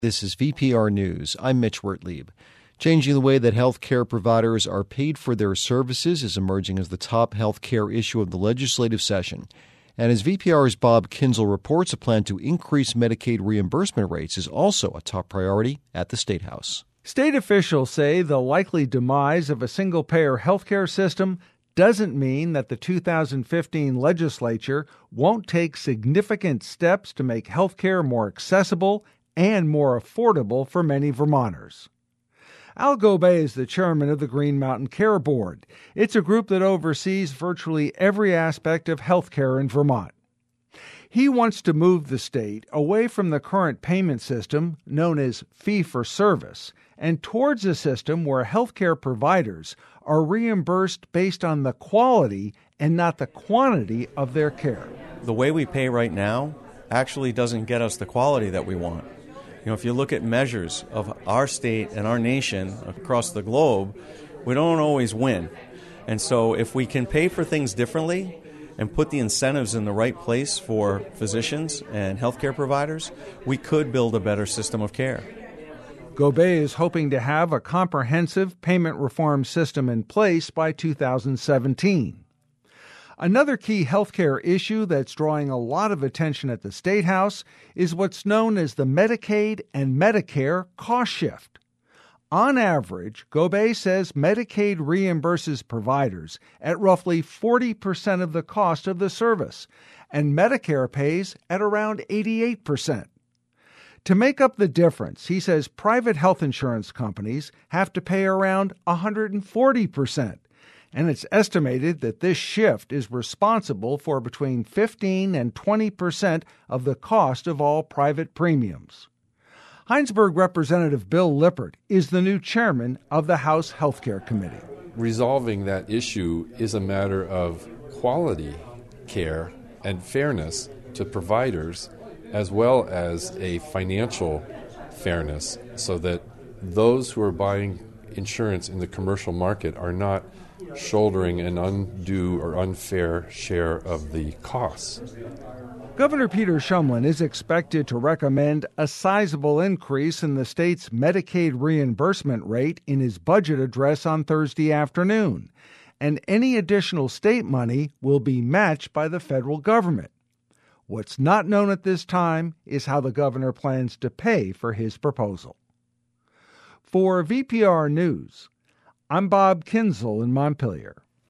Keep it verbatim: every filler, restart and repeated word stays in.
This is V P R News. I'm Mitch Wertlieb. Changing the way that health care providers are paid for their services is emerging as the top health care issue of the legislative session. And as V P R's Bob Kinzel reports, a plan to increase Medicaid reimbursement rates is also a top priority at the State House. State officials say the likely demise of a single-payer health care system doesn't mean that the two thousand fifteen legislature won't take significant steps to make health care more accessible and more affordable for many Vermonters. Al Gobay is the chairman of the Green Mountain Care Board. It's a group that oversees virtually every aspect of health care in Vermont. He wants to move the state away from the current payment system, known as fee-for-service, and towards a system where health care providers are reimbursed based on the quality and not the quantity of their care. The way we pay right now actually doesn't get us the quality that we want. You know, if you look at measures of our state and our nation across the globe, we don't always win. And so if we can pay for things differently and put the incentives in the right place for physicians and healthcare providers, we could build a better system of care. Gobay is hoping to have a comprehensive payment reform system in place by two thousand seventeen. Another key healthcare issue that's drawing a lot of attention at the State House is what's known as the Medicaid and Medicare cost shift. On average, Gobay says Medicaid reimburses providers at roughly forty percent of the cost of the service, and Medicare pays at around eighty-eight percent. To make up the difference, he says private health insurance companies have to pay around one hundred forty percent. And it's estimated that this shift is responsible for between fifteen and twenty percent of the cost of all private premiums. Hinesburg Representative Bill Lippert is the new chairman of the House Health Care Committee. Resolving that issue is a matter of quality care and fairness to providers, as well as a financial fairness, so that those who are buying insurance in the commercial market are not shouldering an undue or unfair share of the costs. Governor Peter Shumlin is expected to recommend a sizable increase in the state's Medicaid reimbursement rate in his budget address on Thursday afternoon, and any additional state money will be matched by the federal government. What's not known at this time is how the governor plans to pay for his proposal. For V P R News, I'm Bob Kinzel in Montpelier.